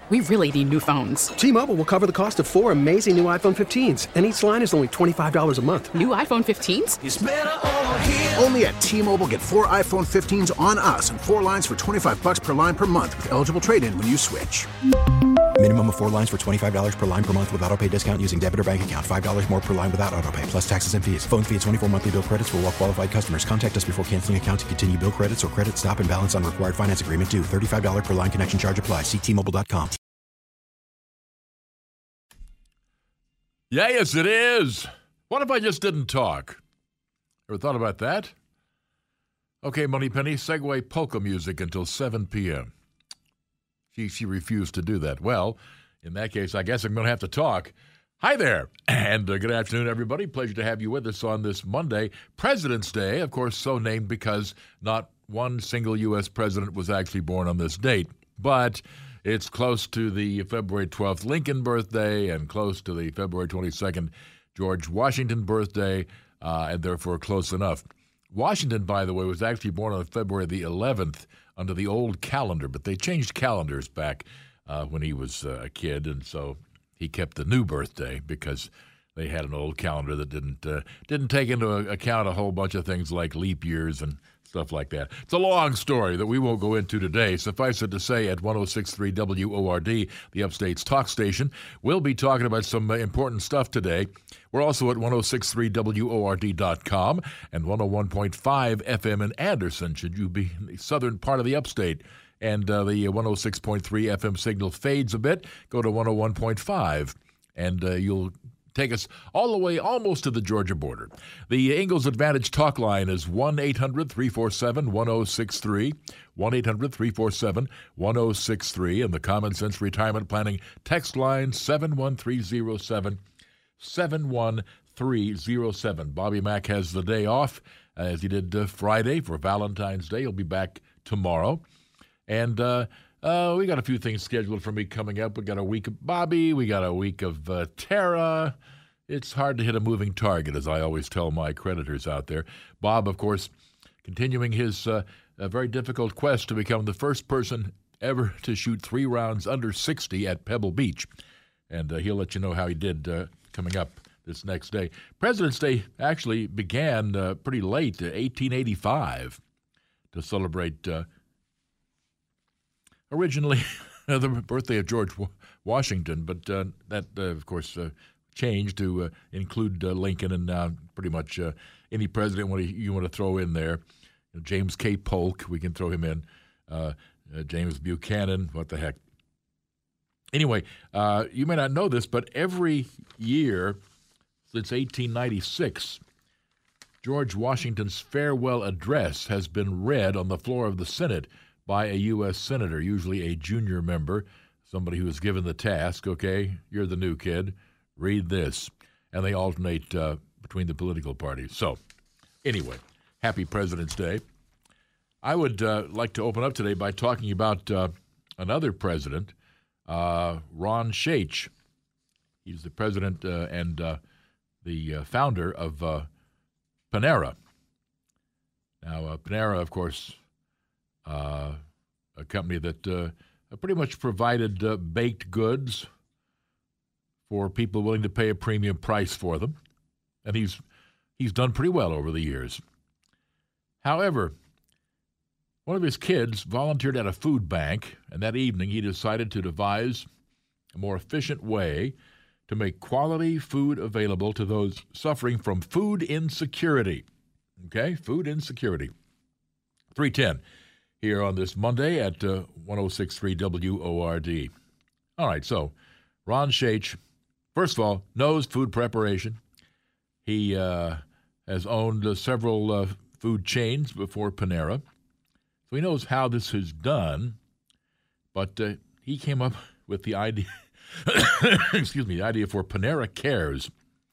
We really need new phones. T-Mobile will cover the cost of 4 amazing new iPhone 15s, and each line is only $25 a month. New iPhone 15s? It's better over here. Only at T-Mobile, get 4 iPhone 15s on us and 4 lines for $25 per line per month with eligible trade-in when you switch. Minimum of 4 lines for $25 per line per month with autopay discount using debit or bank account. $5 more per line without autopay, plus taxes and fees. Phone fee at 24 monthly bill credits for well-qualified customers. Contact us before canceling account to continue bill credits or credit stop and balance on required finance agreement due. $35 per line connection charge applies. See T-Mobile.com. Yeah, yes, it is. What if I just didn't talk? Ever thought about that? Okay, Moneypenny, segue polka music until 7 p.m. She refused to do that. Well, in that case, I guess I'm going to have to talk. Hi there, and good afternoon, everybody. Pleasure to have you with us on this Monday, President's Day, of course, so named because not one single U.S. president was actually born on this date. But it's close to the February 12th Lincoln birthday and close to the February 22nd George Washington birthday, and therefore close enough. Washington, by the way, was actually born on February the 11th under the old calendar, but they changed calendars back when he was a kid, and so he kept the new birthday because they had an old calendar that didn't take into account a whole bunch of things like leap years and stuff like that. It's a long story that we won't go into today. Suffice it to say, at 106.3 WORD, the Upstate's talk station, we'll be talking about some important stuff today. We're also at 106.3 WORD.com and 101.5 FM in Anderson, should you be in the southern part of the Upstate. And the 106.3 FM signal fades a bit. Go to 101.5, and you'll take us all the way almost to the Georgia border. The Ingalls Advantage talk line is 1-800-347-1063, 1-800-347-1063, and the Common Sense Retirement Planning text line 71307, 71307. Bobby Mack has the day off, as he did Friday for Valentine's Day. He'll be back tomorrow. And we got a few things scheduled for me coming up. We got a week of Bobby. We got a week of Tara. It's hard to hit a moving target, as I always tell my creditors out there. Bob, of course, continuing his very difficult quest to become the first person ever to shoot 3 rounds under 60 at Pebble Beach. And he'll let you know how he did coming up this next day. President's Day actually began pretty late, 1885, to celebrate originally the birthday of George Washington, but that, of course, changed to include Lincoln, and now pretty much any president you want to throw in there. James K. Polk, we can throw him in. James Buchanan, what the heck. Anyway, you may not know this, but every year since 1896, George Washington's farewell address has been read on the floor of the Senate by a U.S. senator, usually a junior member, somebody who is given the task, okay, you're the new kid, read this. And they alternate between the political parties. So, anyway, happy President's Day. I would like to open up today by talking about another president, Ron Shaich. He's the president and the founder of Panera. Now, Panera, of course, a company that pretty much provided baked goods for people willing to pay a premium price for them. And he's done pretty well over the years. However, one of his kids volunteered at a food bank, and that evening he decided to devise a more efficient way to make quality food available to those suffering from food insecurity. Okay, food insecurity. 310 here on this Monday at 106.3 WORD. All right, so Ron Shaich, first of all, knows food preparation. He has owned several food chains before Panera, so he knows how this is done, but he came up with the idea, the idea for Panera Cares.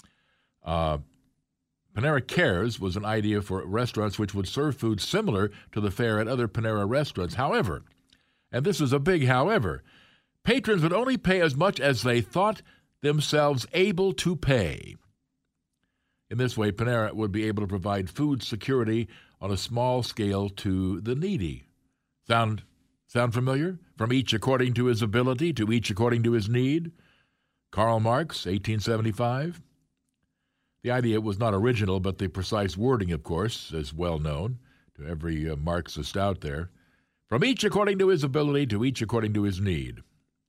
Panera Cares was an idea for restaurants which would serve food similar to the fare at other Panera restaurants. However, and this is a big however, patrons would only pay as much as they thought themselves able to pay. In this way, Panera would be able to provide food security on a small scale to the needy. Sound Sound familiar? From each according to his ability, to each according to his need. Karl Marx, 1875. The idea was not original, but the precise wording, of course, is well known to every Marxist out there. From each according to his ability, to each according to his need.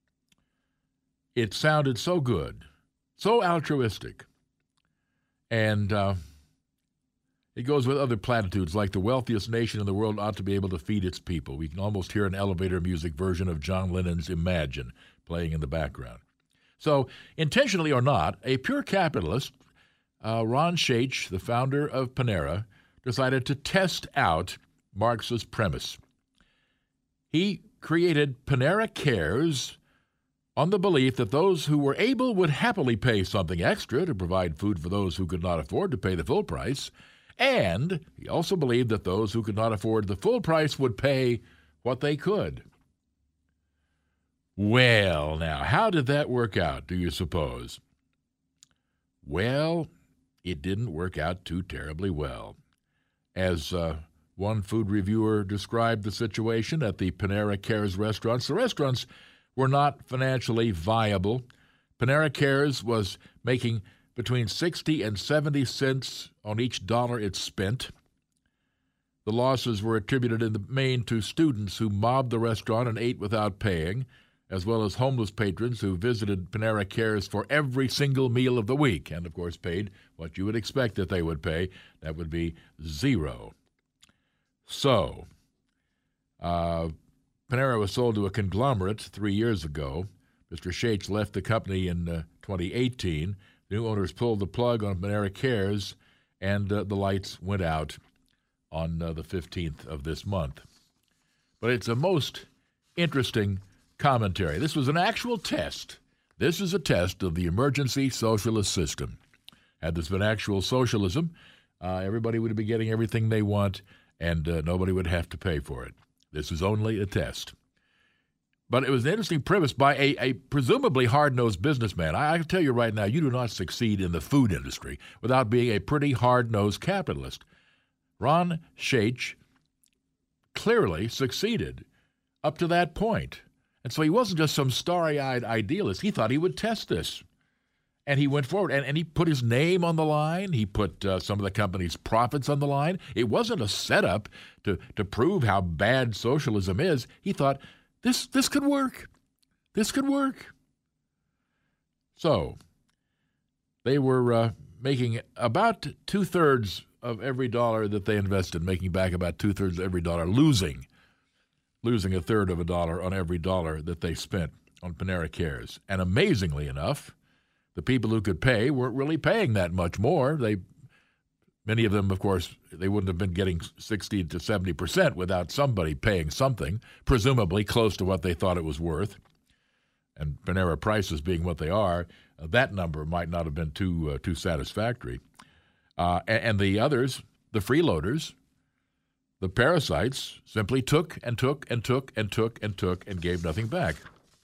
It sounded so good, so altruistic. And it goes with other platitudes like the wealthiest nation in the world ought to be able to feed its people. We can almost hear an elevator music version of John Lennon's Imagine playing in the background. So, intentionally or not, a pure capitalist, Ron Shaich, the founder of Panera, decided to test out Marx's premise. He created Panera Cares on the belief that those who were able would happily pay something extra to provide food for those who could not afford to pay the full price, and he also believed that those who could not afford the full price would pay what they could. Well, now, how did that work out, do you suppose? Well, it didn't work out too terribly well. As one food reviewer described the situation at the Panera Cares restaurants, the restaurants were not financially viable. Panera Cares was making between 60 and 70 cents on each dollar it spent. The losses were attributed in the main to students who mobbed the restaurant and ate without paying, as well as homeless patrons who visited Panera Cares for every single meal of the week and, of course, paid what you would expect that they would pay. That would be $0. So, Panera was sold to a conglomerate 3 years ago. Mr. Shaich left the company in 2018. New owners pulled the plug on Panera Cares, and the lights went out on the 15th of this month. But it's a most interesting commentary. This was an actual test. This is a test of the emergency socialist system. Had this been actual socialism, everybody would be getting everything they want, and nobody would have to pay for it. This is only a test. But it was an interesting premise by a presumably hard-nosed businessman. I can tell you right now, you do not succeed in the food industry without being a pretty hard-nosed capitalist. Ron Shaich clearly succeeded up to that point. And so he wasn't just some starry-eyed idealist. He thought he would test this. And he went forward, and he put his name on the line. He put some of the company's profits on the line. It wasn't a setup to prove how bad socialism is. He thought, this could work. This could work. So they were making about two-thirds of every dollar that they invested, making back about two-thirds of every dollar, losing a third of a dollar on every dollar that they spent on Panera Cares. And amazingly enough, the people who could pay weren't really paying that much more. Many of them, of course, they wouldn't have been getting 60 to 70% without somebody paying something, presumably close to what they thought it was worth. And Panera prices being what they are, that number might not have been too satisfactory. And the others, the freeloaders, the parasites, simply took and took and took and took and took and gave nothing back.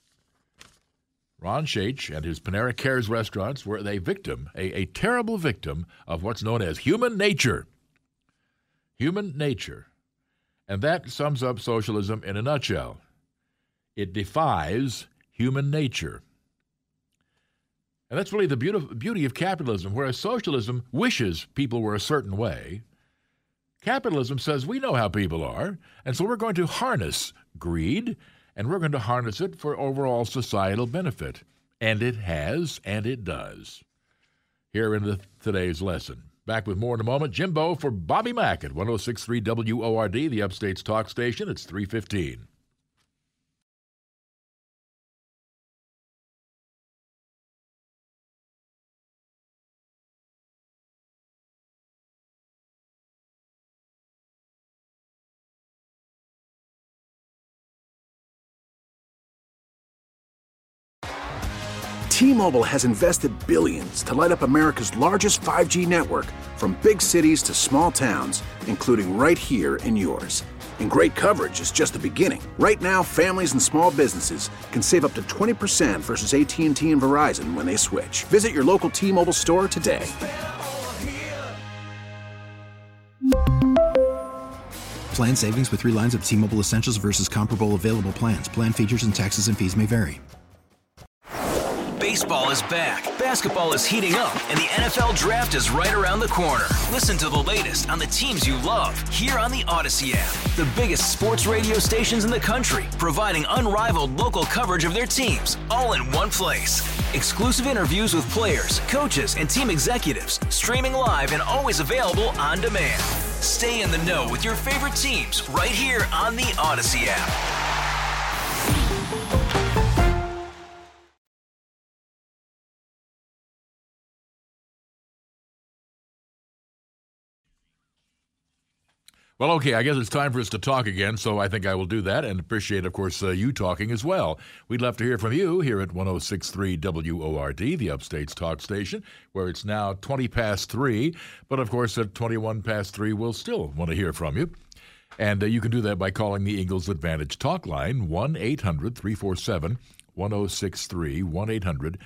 Ron Shaich and his Panera Cares restaurants were a victim, a terrible victim of what's known as human nature. Human nature. And that sums up socialism in a nutshell. It defies human nature. And that's really the beauty of capitalism, whereas socialism wishes people were a certain way. Capitalism says we know how people are, and so we're going to harness greed, and we're going to harness it for overall societal benefit. And it has, and it does. Here in today's lesson. Back with more in a moment. Jimbo for Bobby Mack at 106.3 WORD, the Upstate's talk station. It's 3:15. T-Mobile has invested billions to light up America's largest 5G network, from big cities to small towns, including right here in yours. And great coverage is just the beginning. Right now, families and small businesses can save up to 20% versus AT&T and Verizon when they switch. Visit your local T-Mobile store today. Plan savings with 3 lines of T-Mobile Essentials versus comparable available plans. Plan features and taxes and fees may vary. Baseball is back, basketball is heating up, and the NFL Draft is right around the corner. Listen to the latest on the teams you love here on the Odyssey app. The biggest sports radio stations in the country, providing unrivaled local coverage of their teams, all in one place. Exclusive interviews with players, coaches, and team executives, streaming live and always available on demand. Stay in the know with your favorite teams right here on the Odyssey app. Well, okay, I guess it's time for us to talk again, so I think I will do that and appreciate, of course, you talking as well. We'd love to hear from you here at 106.3 WORD, the Upstate's talk station, where it's now 20 past 3, but of course at 21 past 3 we'll still want to hear from you. And you can do that by calling the Ingalls Advantage talk line, 1-800-347-1063,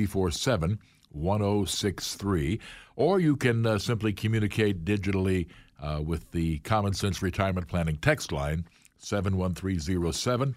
1-800-347-1063, or you can simply communicate digitally with the Common Sense Retirement Planning text line, 71307,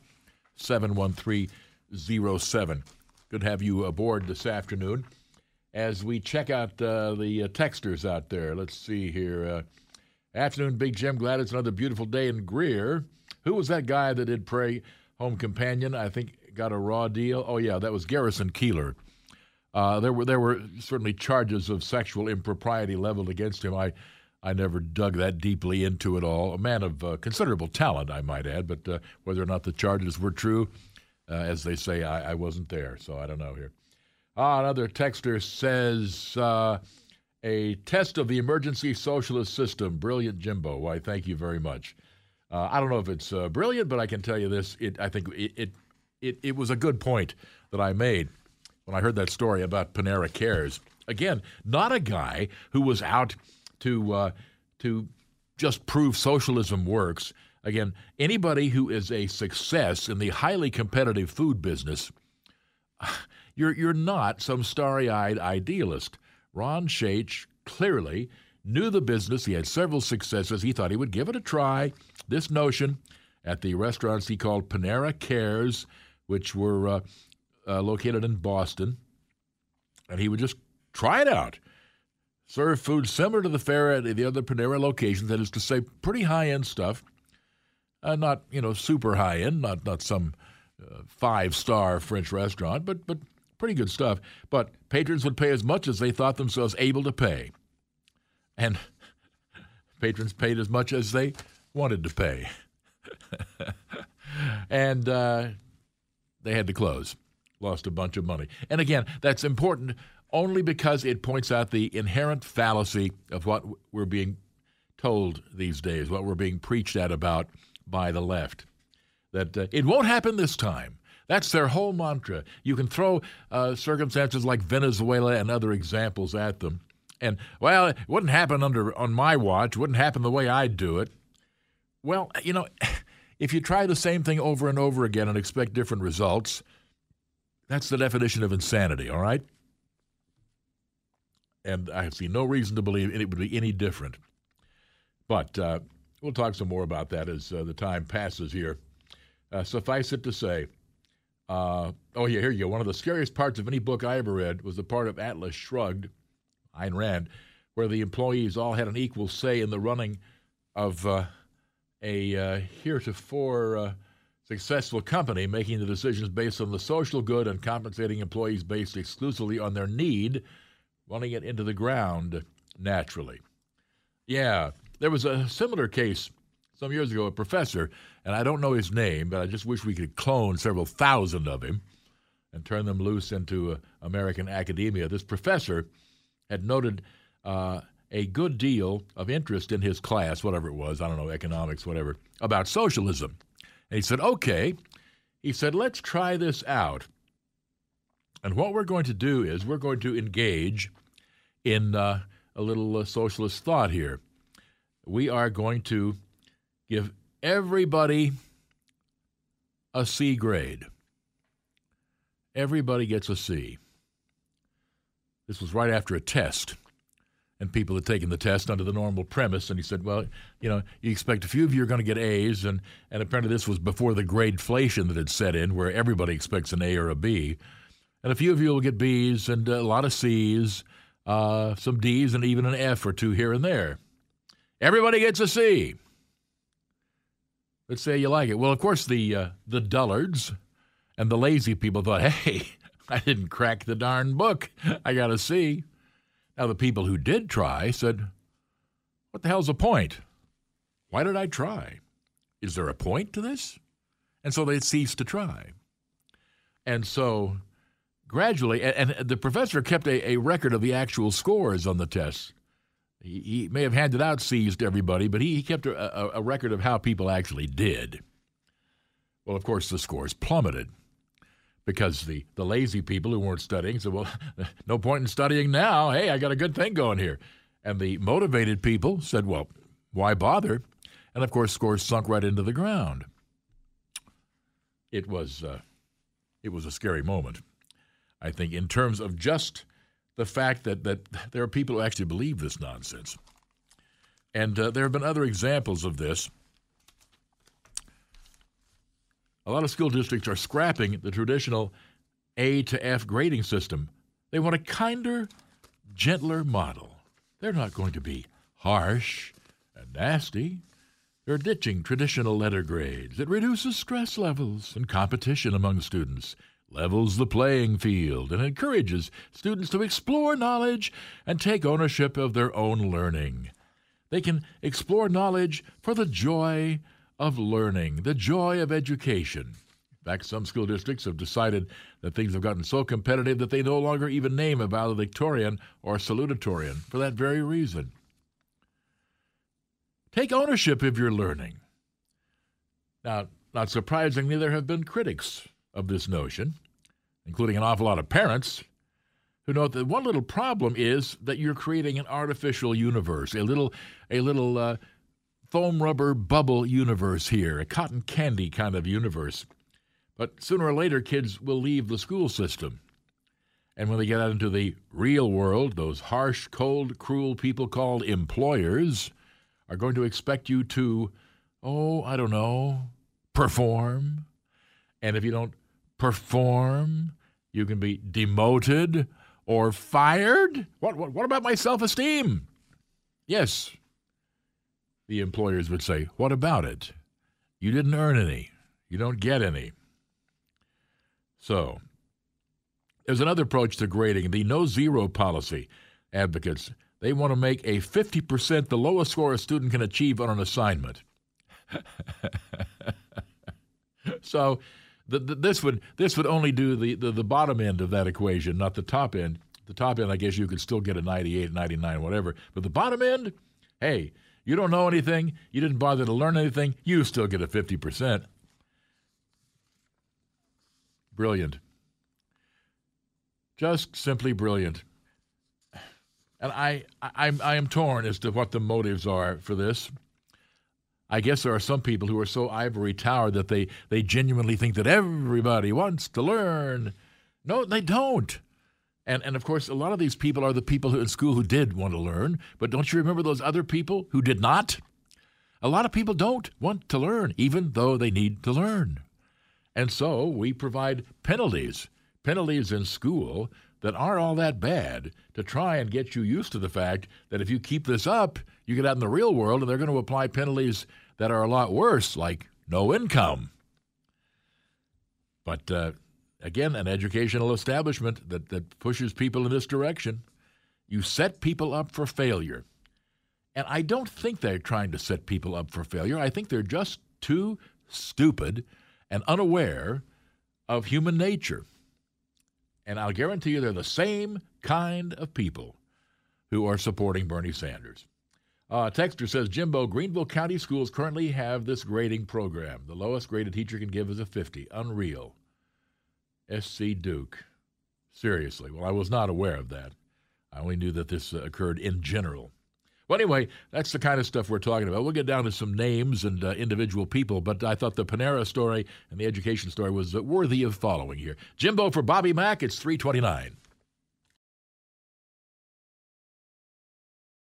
71307. Good to have you aboard this afternoon. As we check out the texters out there, let's see here. Afternoon, Big Jim. Glad it's another beautiful day in Greer. Who was that guy that did Pray Home Companion? I think got a raw deal. Oh, yeah, that was Garrison Keillor. There were certainly charges of sexual impropriety leveled against him. I never dug that deeply into it all. A man of considerable talent, I might add, but whether or not the charges were true, as they say, I wasn't there, so I don't know here. Another texter says, a test of the emergency socialist system. Brilliant, Jimbo. Why, thank you very much. I don't know if it's brilliant, but I can tell you this. I think it was a good point that I made when I heard that story about Panera Cares. Again, not a guy who was out to just prove socialism works. Again, anybody who is a success in the highly competitive food business, you're not some starry-eyed idealist. Ron Shaich clearly knew the business. He had several successes. He thought he would give it a try. This notion at the restaurants he called Panera Cares, which were located in Boston, and he would just try it out. Serve food similar to the fare at the other Panera locations, that is to say, pretty high-end stuff. Not, super high-end, not some 5-star French restaurant, but pretty good stuff. But patrons would pay as much as they thought themselves able to pay. And patrons paid as much as they wanted to pay. And they had to close. Lost a bunch of money. And again, that's important only because it points out the inherent fallacy of what we're being told these days, what we're being preached at about by the left, that it won't happen this time. That's their whole mantra. You can throw circumstances like Venezuela and other examples at them, and, well, it wouldn't happen on my watch, wouldn't happen the way I'd do it. Well, if you try the same thing over and over again and expect different results, that's the definition of insanity, all right? And I see no reason to believe it would be any different. But we'll talk some more about that as the time passes here. Suffice it to say, here you go. One of the scariest parts of any book I ever read was the part of Atlas Shrugged, Ayn Rand, where the employees all had an equal say in the running of a heretofore successful company, making the decisions based on the social good and compensating employees based exclusively on their need, running it into the ground naturally. Yeah, there was a similar case some years ago, a professor, and I don't know his name, but I just wish we could clone several thousand of him and turn them loose into American academia. This professor had noted a good deal of interest in his class, whatever it was, I don't know, economics, whatever, about socialism. And he said, okay, he said, let's try this out. And what we're going to do is we're going to engage in a little socialist thought here. We are going to give everybody a C grade. Everybody gets a C. This was right after a test. and people had taken the test under the normal premise. And he said, well, you expect a few of you are going to get A's, and apparently this was before the gradeflation that had set in, where everybody expects an A or a B. And a few of you will get B's and a lot of C's, some D's, and even an F or two here and there. Everybody gets a C. Let's say you like it. Well, of course, the dullards and the lazy people thought, hey, I didn't crack the darn book. I got a C. Now, the people who did try said, what the hell's the point? Why did I try? Is there a point to this? And so they ceased to try. And so gradually, and the professor kept a record of the actual scores on the tests. He may have handed out C's to everybody, but he kept a record of how people actually did. Well, of course, the scores plummeted because the lazy people who weren't studying said, well, no point in studying now. Hey, I got a good thing going here. And the motivated people said, well, why bother? And, of course, scores sunk right into the ground. It was a scary moment, I think, in terms of just the fact that there are people who actually believe this nonsense. And there have been other examples of this. A lot of school districts are scrapping the traditional A to F grading system. They want a kinder, gentler model. They're not going to be harsh and nasty. They're ditching traditional letter grades. It reduces stress levels and competition among students, levels the playing field, and encourages students to explore knowledge and take ownership of their own learning. They can explore knowledge for the joy of learning, the joy of education. In fact, some school districts have decided that things have gotten so competitive that they no longer even name a valedictorian or salutatorian for that very reason. Take ownership of your learning. Now, not surprisingly, there have been critics of this notion, including an awful lot of parents, who note that one little problem is that you're creating an artificial universe, a little foam rubber bubble universe here, a cotton candy kind of universe. But sooner or later, kids will leave the school system. And when they get out into the real world, those harsh, cold, cruel people called employers are going to expect you to, perform. And if you don't perform, you can be demoted or fired. What about my self-esteem? Yes. The employers would say, what about it? You didn't earn any. You don't get any. So, there's another approach to grading, the no-zero policy. Advocates, they want to make a 50% the lowest score a student can achieve on an assignment. So, this would only do the bottom end of that equation, not the top end. The top end, I guess you could still get a 98, 99, whatever. But the bottom end, hey, you don't know anything, you didn't bother to learn anything, you still get a 50%. Brilliant. Just simply brilliant. And I am torn as to what the motives are for this. I guess there are some people who are so ivory towered that they genuinely think that everybody wants to learn. No, they don't. And of course, a lot of these people are the people in school who did want to learn. But don't you remember those other people who did not? A lot of people don't want to learn, even though they need to learn. And so we provide penalties in school that aren't all that bad to try and get you used to the fact that if you keep this up, you get out in the real world and they're going to apply penalties that are a lot worse, like no income. But again, an educational establishment that pushes people in this direction, you set people up for failure. And I don't think they're trying to set people up for failure. I think they're just too stupid and unaware of human nature. And I'll guarantee you they're the same kind of people who are supporting Bernie Sanders. Texter says, Jimbo, Greenville County Schools currently have this grading program. The lowest grade a teacher can give is a 50. Unreal. SC Duke. Seriously. Well, I was not aware of that. I only knew that this occurred in general. Well, anyway, that's the kind of stuff we're talking about. We'll get down to some names and individual people, but I thought the Panera story and the education story was worthy of following here. Jimbo for Bobby Mack, it's 3:29.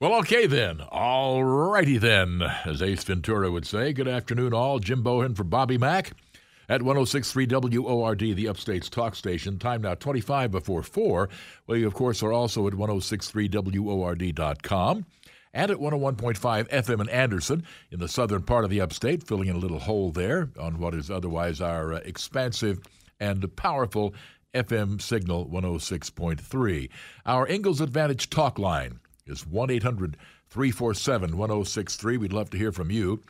Well, okay then. All righty then, as Ace Ventura would say. Good afternoon, all. Jim Bohan for Bobby Mack at 106.3 WORD, the Upstate's talk station. Time now 25 before 4. Well, you, of course, are also at 106.3WORD.com and at 101.5 FM in Anderson in the southern part of the Upstate, filling in a little hole there on what is otherwise our expansive and powerful FM signal 106.3. Our Ingalls Advantage talk line is 1-800-347-1063. We'd love to hear from you.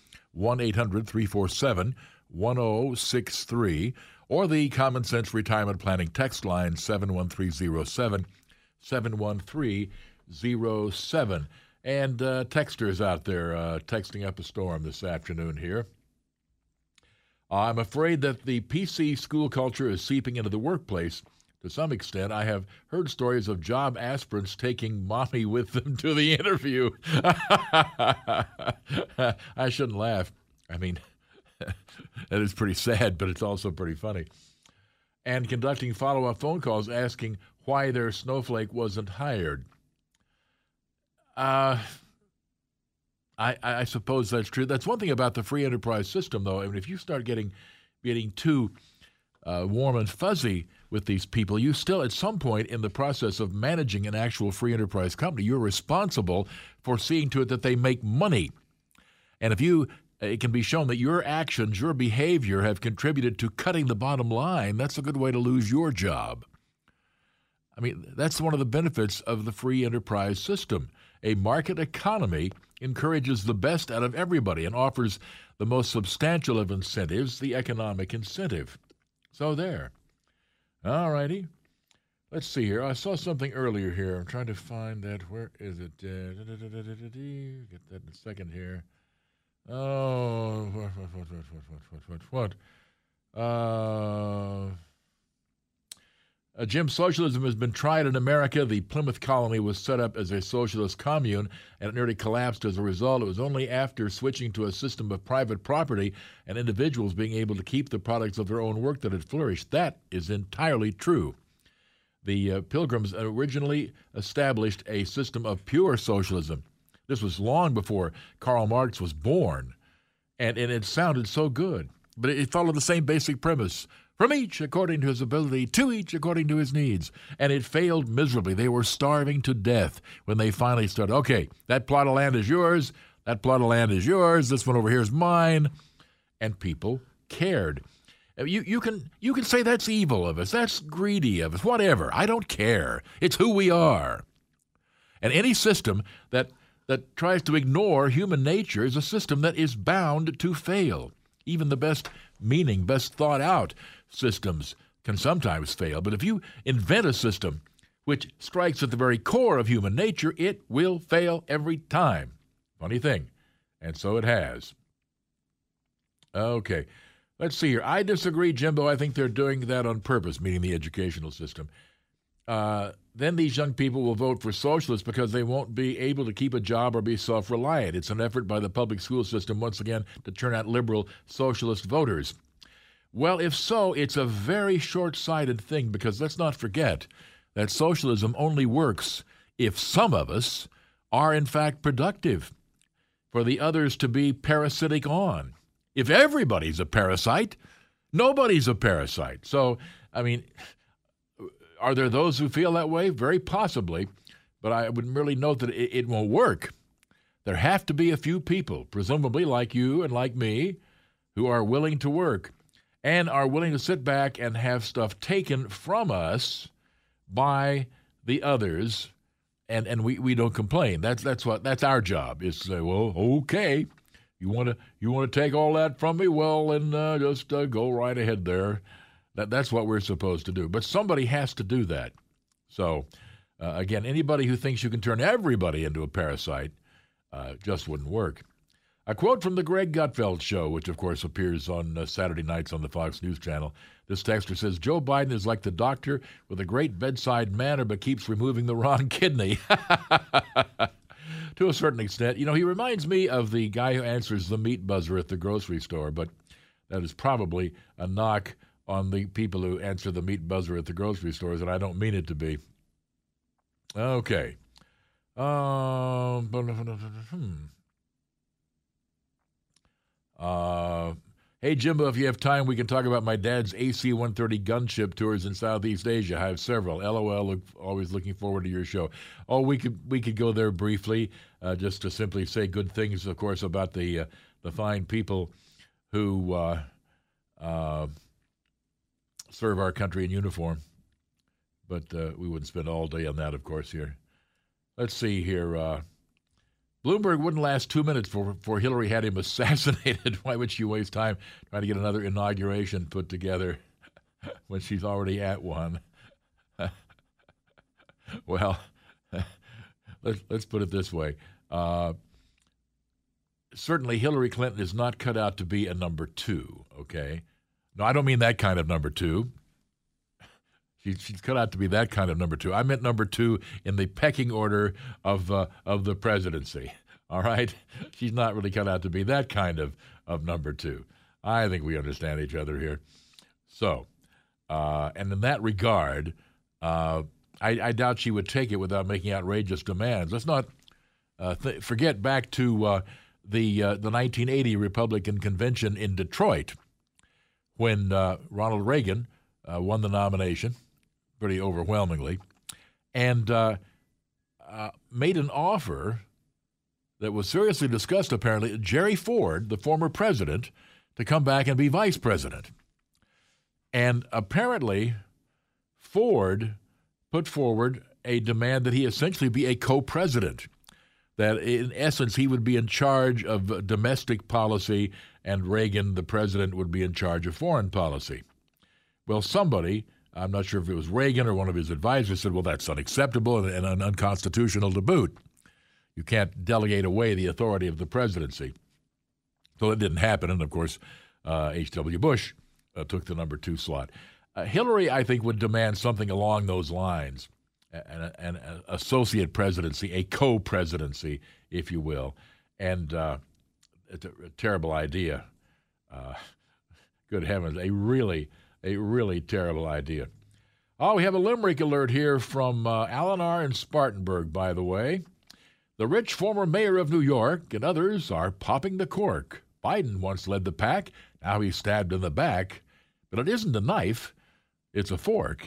1-800-347-1063. Or the Common Sense Retirement Planning text line 71307, 71307. And texters out there texting up a storm this afternoon here. I'm afraid that the PC school culture is seeping into the workplace to some extent. I have heard stories of job aspirants taking mommy with them to the interview. I shouldn't laugh. I mean, that is pretty sad, but it's also pretty funny. And conducting follow-up phone calls asking why their snowflake wasn't hired. I suppose that's true. That's one thing about the free enterprise system, though. I mean, if you start getting too warm and fuzzy with these people, you still, at some point in the process of managing an actual free enterprise company, you're responsible for seeing to it that they make money. And if it can be shown that your actions, your behavior have contributed to cutting the bottom line, that's a good way to lose your job. I mean, that's one of the benefits of the free enterprise system. A market economy encourages the best out of everybody and offers the most substantial of incentives, the economic incentive. So there. All righty. Let's see here. I saw something earlier here. I'm trying to find that. Where is it? Get that in a second here. Oh, what? Jim, socialism has been tried in America. The Plymouth colony was set up as a socialist commune, and it nearly collapsed as a result. It was only after switching to a system of private property and individuals being able to keep the products of their own work that it flourished. That is entirely true. The Pilgrims originally established a system of pure socialism. This was long before Karl Marx was born, and it sounded so good. But it followed the same basic premise. From each according to his ability, to each according to his needs. And it failed miserably. They were starving to death when they finally started. Okay, that plot of land is yours. That plot of land is yours. This one over here is mine. And people cared. You can say that's evil of us. That's greedy of us. Whatever. I don't care. It's who we are. And any system that tries to ignore human nature is a system that is bound to fail. Even the best thought out systems can sometimes fail. But if you invent a system which strikes at the very core of human nature, it will fail every time. Funny thing. And so it has. Okay. Let's see here. I disagree, Jimbo. I think they're doing that on purpose, meaning the educational system. Then these young people will vote for socialists because they won't be able to keep a job or be self-reliant. It's an effort by the public school system, once again, to turn out liberal socialist voters. Well, if so, it's a very short-sighted thing, because let's not forget that socialism only works if some of us are, in fact, productive, for the others to be parasitic on. If everybody's a parasite, nobody's a parasite. So, I mean, are there those who feel that way? Very possibly, but I would merely note that it won't work. There have to be a few people, presumably like you and like me, who are willing to work and are willing to sit back and have stuff taken from us by the others, and we don't complain. That's our job, is to say, well, okay, you want to take all that from me? Well, then just go right ahead there. That's what we're supposed to do. But somebody has to do that. So, again, anybody who thinks you can turn everybody into a parasite just wouldn't work. A quote from the Greg Gutfeld Show, which, of course, appears on Saturday nights on the Fox News Channel. This texter says, Joe Biden is like the doctor with a great bedside manner but keeps removing the wrong kidney. To a certain extent. You know, he reminds me of the guy who answers the meat buzzer at the grocery store, but that is probably a knock on the people who answer the meat buzzer at the grocery stores, and I don't mean it to be. Okay. Hey, Jimbo, if you have time, we can talk about my dad's AC-130 gunship tours in Southeast Asia. I have several. LOL, always looking forward to your show. Oh, we could go there briefly, just to simply say good things, of course, about the fine people who serve our country in uniform. But we wouldn't spend all day on that, of course, here. Let's see here. Bloomberg wouldn't last 2 minutes before Hillary had him assassinated. Why would she waste time trying to get another inauguration put together when she's already at one? Well, let's put it this way. Certainly Hillary Clinton is not cut out to be a number two, okay? No, I don't mean that kind of number two. She's cut out to be that kind of number two. I meant number two in the pecking order of the presidency. All right? She's not really cut out to be that kind of number two. I think we understand each other here. So, and in that regard, I doubt she would take it without making outrageous demands. Let's not forget back to the 1980 Republican convention in Detroit when Ronald Reagan won the nomination pretty overwhelmingly, and made an offer that was seriously discussed, apparently, Jerry Ford, the former president, to come back and be vice president. And apparently, Ford put forward a demand that he essentially be a co-president, that in essence he would be in charge of domestic policy and Reagan, the president, would be in charge of foreign policy. Well, somebody, I'm not sure if it was Reagan or one of his advisors, said, well, that's unacceptable and unconstitutional to boot. You can't delegate away the authority of the presidency. So it didn't happen, and of course, H.W. Bush took the number two slot. Hillary, I think, would demand something along those lines, an associate presidency, a co-presidency, if you will, and it's a terrible idea. Good heavens, a really terrible idea. Oh, we have a limerick alert here from Alinar and Spartanburg, by the way. The rich former mayor of New York and others are popping the cork. Biden once led the pack. Now he's stabbed in the back. But it isn't a knife. It's a fork.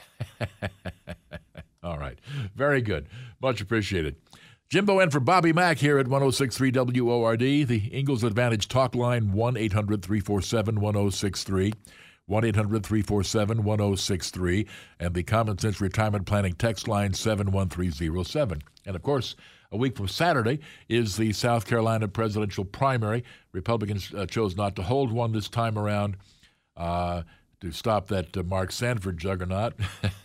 All right. Very good. Much appreciated. Jimbo in for Bobby Mack here at 106.3 WORD. The Ingalls Advantage talk line, 1-800-347-1063. 1-800-347-1063, and the Common Sense Retirement Planning text line 71307. And, of course, a week from Saturday is the South Carolina presidential primary. Republicans chose not to hold one this time around to stop that Mark Sanford juggernaut.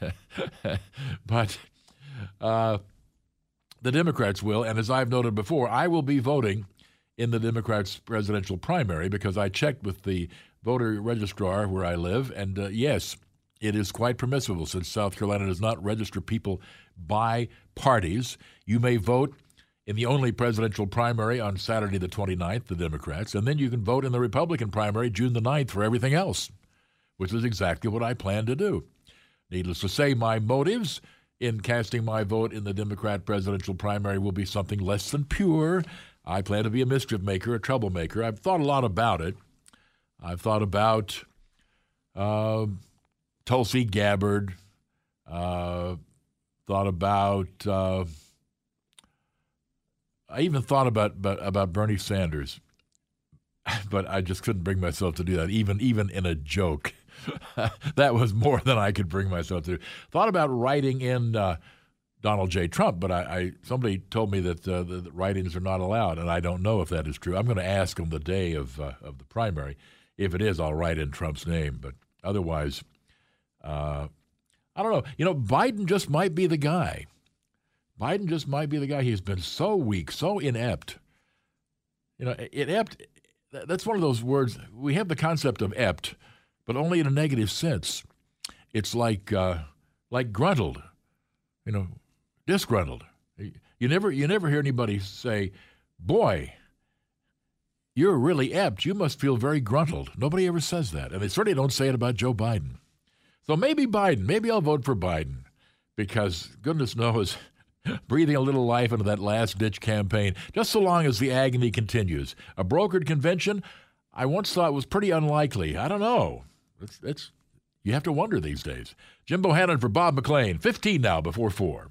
But the Democrats will, and as I've noted before, I will be voting in the Democrats' presidential primary because I checked with the voter registrar where I live, and yes, it is quite permissible since South Carolina does not register people by parties. You may vote in the only presidential primary on Saturday the 29th, the Democrats, and then you can vote in the Republican primary June the 9th for everything else, which is exactly what I plan to do. Needless to say, my motives in casting my vote in the Democrat presidential primary will be something less than pure. I plan to be a mischief maker, a troublemaker. I've thought a lot about it. I've thought about Tulsi Gabbard, thought about, I even thought about Bernie Sanders, but I just couldn't bring myself to do that, even in a joke. That was more than I could bring myself to do. Thought about writing in Donald J. Trump, but somebody told me that the writings are not allowed, and I don't know if that is true. I'm going to ask on the day of the primary. If it is, I'll write in Trump's name. But otherwise, I don't know. You know, Biden just might be the guy. Biden just might be the guy. He's been so weak, so inept. You know, inept, that's one of those words. We have the concept of ept, but only in a negative sense. It's like gruntled, you know, disgruntled. You never hear anybody say, boy, you're really ept. You must feel very gruntled. Nobody ever says that. And they certainly don't say it about Joe Biden. So maybe Biden. Maybe I'll vote for Biden because goodness knows breathing a little life into that last-ditch campaign, just so long as the agony continues. A brokered convention, I once thought was pretty unlikely. I don't know. It's you have to wonder these days. Jim Bohannon for Bob McLean, 15 now before 4.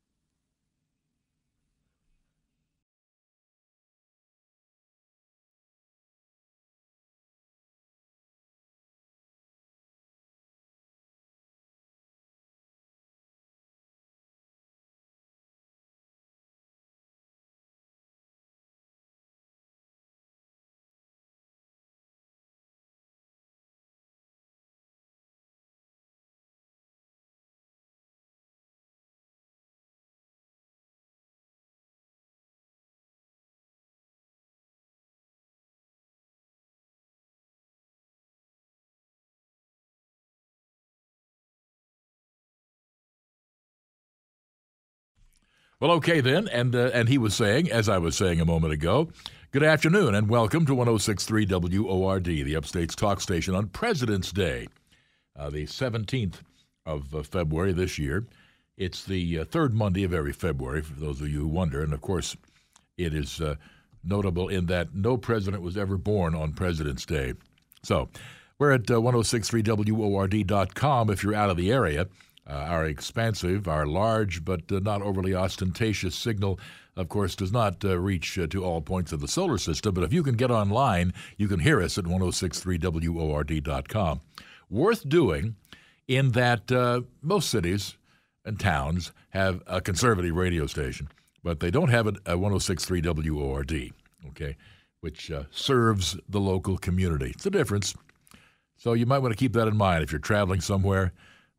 Well, okay then, and he was saying, as I was saying a moment ago, good afternoon and welcome to 106.3 WORD, the Upstate's talk station on President's Day, the 17th of February this year. It's the third Monday of every February, for those of you who wonder, and of course it is notable in that no president was ever born on President's Day. So we're at 106.3WORD.com if you're out of the area. Our expansive, our large, but not overly ostentatious signal, of course, does not reach to all points of the solar system. But if you can get online, you can hear us at 106.3WORD.com. Worth doing in that most cities and towns have a conservative radio station, but they don't have a 106.3 WORD, okay, which serves the local community. It's a difference. So you might want to keep that in mind if you're traveling somewhere.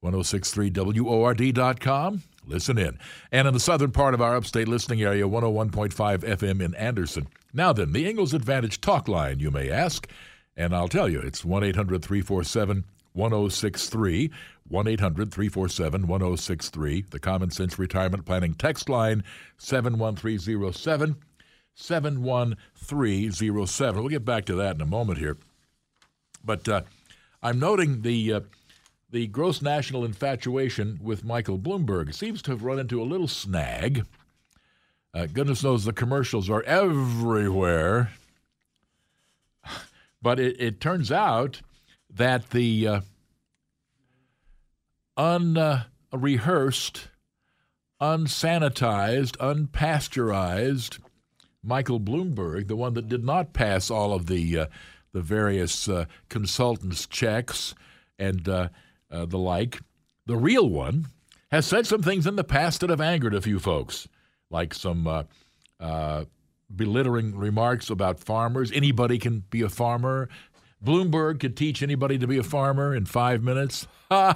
106.3WORD.com. Listen in. And in the southern part of our upstate listening area, 101.5 FM in Anderson. Now then, the Ingalls Advantage talk line, you may ask. And I'll tell you, it's 1-800-347-1063, 1-800-347-1063. The Common Sense Retirement Planning text line, 71307, 71307. We'll get back to that in a moment here. But I'm noting the gross national infatuation with Michael Bloomberg seems to have run into a little snag. Goodness knows the commercials are everywhere. But it turns out that the unrehearsed, unsanitized, unpasteurized Michael Bloomberg, the one that did not pass all of the various consultants' checks and the like, the real one, has said some things in the past that have angered a few folks, like some belittling remarks about farmers. Anybody can be a farmer. Bloomberg could teach anybody to be a farmer in 5 minutes.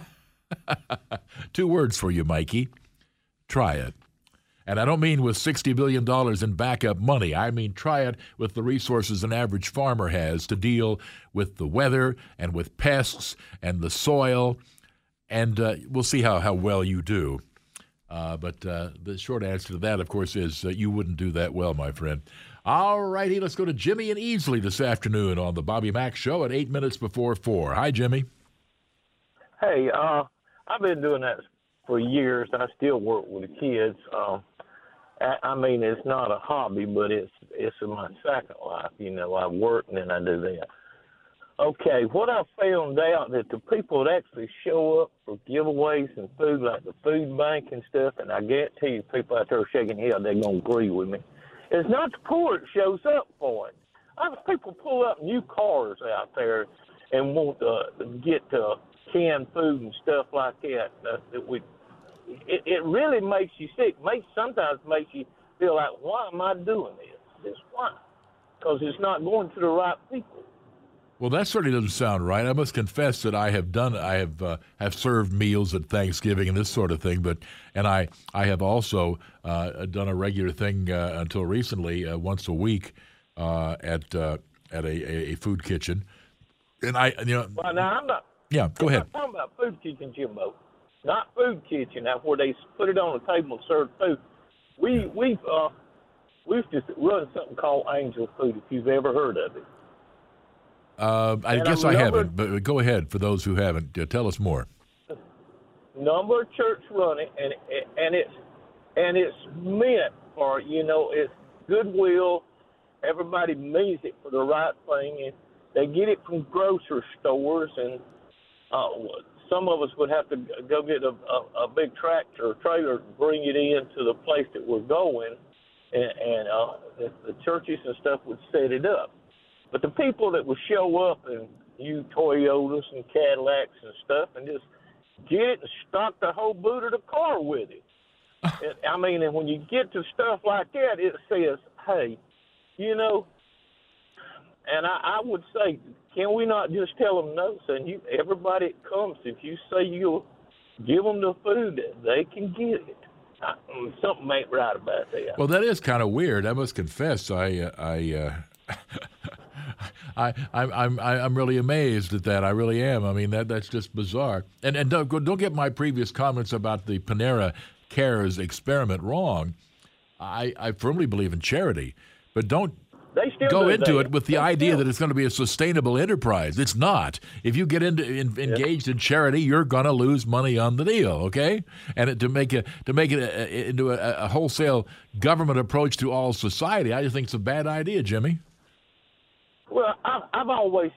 2 words for you, Mikey. Try it. And I don't mean with $60 billion in backup money. I mean try it with the resources an average farmer has to deal with the weather and with pests and the soil. And we'll see how well you do. But the short answer to that, of course, is you wouldn't do that well, my friend. All righty, let's go to Jimmy and Easley this afternoon on the Bobby Mack Show at 8 minutes before 4. Hi, Jimmy. Hey, I've been doing that for years. I still work with the kids. I mean, it's not a hobby, but it's my second life. You know, I work and then I do that. Okay, what I found out that the people that actually show up for giveaways and food, like the food bank and stuff, and I guarantee you people out there shaking head, they're going to agree with me, it's not the poor that shows up for it. People pull up new cars out there and want to get canned food and stuff like that. It really makes you sick. Sometimes makes you feel like, why am I doing this? Why? Because it's not going to the right people. Well, that certainly doesn't sound right. I must confess that I have served meals at Thanksgiving and this sort of thing, and I have also done a regular thing until recently, once a week at a food kitchen, and Well, now I'm not. Yeah, go ahead. I'm talking about food kitchen, Jimbo. Not food kitchen. Now where they put it on the table and serve food. We've just run something called Angel Food. If you've ever heard of it. I guess I haven't, but go ahead for those who haven't. Tell us more. Number of church run it, and and it's meant for, it's goodwill. Everybody means it for the right thing, and they get it from grocery stores, and some of us would have to go get a big tractor or trailer to bring it into the place that we're going, and the churches and stuff would set it up. But the people that would show up and use Toyotas and Cadillacs and stuff and just get it and stock the whole boot of the car with it. And when you get to stuff like that, it says, hey, and I would say, can we not just tell them no? Saying everybody that comes, if you say you'll give them the food, they can get it. Something ain't right about that. Well, that is kind of weird. I must confess, I'm really amazed at that. I really am. I mean, that's just bizarre. And don't get my previous comments about the Panera Cares experiment wrong. I firmly believe in charity, but don't go into it with the idea that it's going to be a sustainable enterprise. It's not. If you get engaged in charity, you're going to lose money on the deal. Okay, and to make it into a wholesale government approach to all society, I just think it's a bad idea, Jimmy. Well, I've always,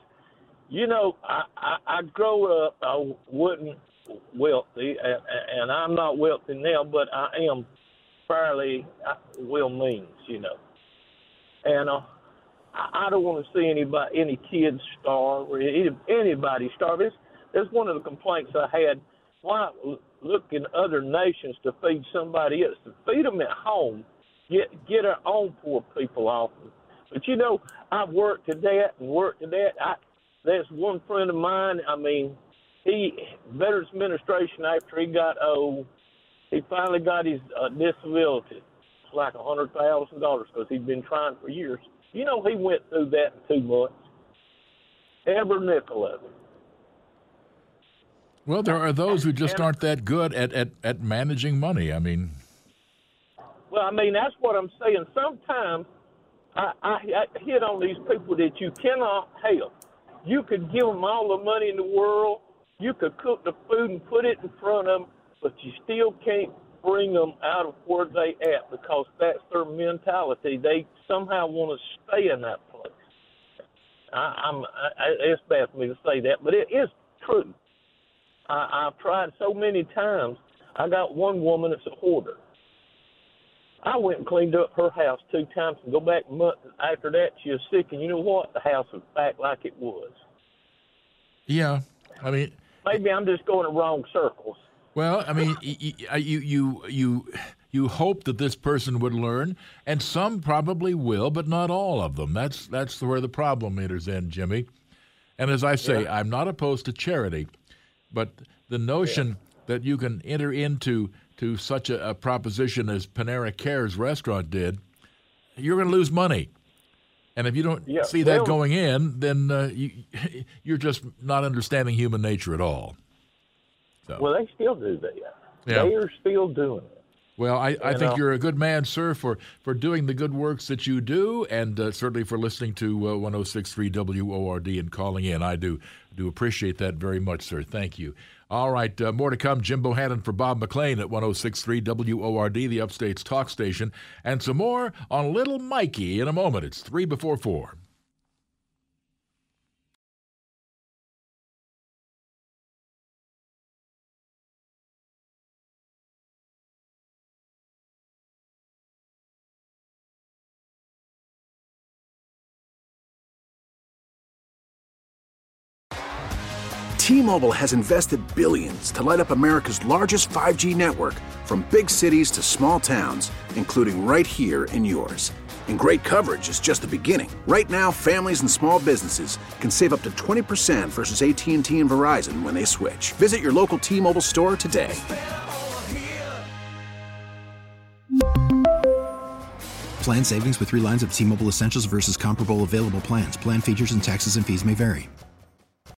I grew up, I wasn't wealthy, and I'm not wealthy now, but I am fairly well means, And I don't want to see any kids starve or anybody starve. That's one of the complaints I had. Why look in other nations to feed somebody else? To feed them at home, get our own poor people off them. But, I've worked to that. There's one friend of mine, Veterans Administration, after he got old, he finally got his disability. It's like $100,000 because he'd been trying for years. He went through that in 2 months. Every nickel of it. Well, there are those who just aren't that good at managing money. Well, that's what I'm saying. Sometimes I hit on these people that you cannot help. You could give them all the money in the world. You could cook the food and put it in front of them, but you still can't bring them out of where they at because that's their mentality. They somehow want to stay in that place. It's bad for me to say that, but it is true. I've tried so many times. I got one woman that's a hoarder. I went and cleaned up her house 2 times and go back a month after that. She was sick, and you know what? The house was back like it was. Yeah, maybe I'm just going in wrong circles. Well, you hope that this person would learn, and some probably will, but not all of them. That's where the problem enters in, Jimmy. And as I say, I'm not opposed to charity, but the notion that you can enter into such a proposition as Panera Cares restaurant did, you're going to lose money. And if you don't see that going in, then you're just not understanding human nature at all. So. Well, they still do that. Yeah. They are still doing it. Well, I think you're a good man, sir, for doing the good works that you do, and certainly for listening to 106.3 WORD and calling in. I do appreciate that very much, sir. Thank you. All right, more to come. Jim Bohannon for Bob McLean at 106.3 WORD, the Upstate's talk station, and some more on Little Mikey in a moment. It's 3 before 4. T-Mobile has invested billions to light up America's largest 5G network, from big cities to small towns, including right here in yours. And great coverage is just the beginning. Right now, families and small businesses can save up to 20% versus AT&T and Verizon when they switch. Visit your local T-Mobile store today. Plan savings with 3 lines of T-Mobile Essentials versus comparable available plans. Plan features and taxes and fees may vary.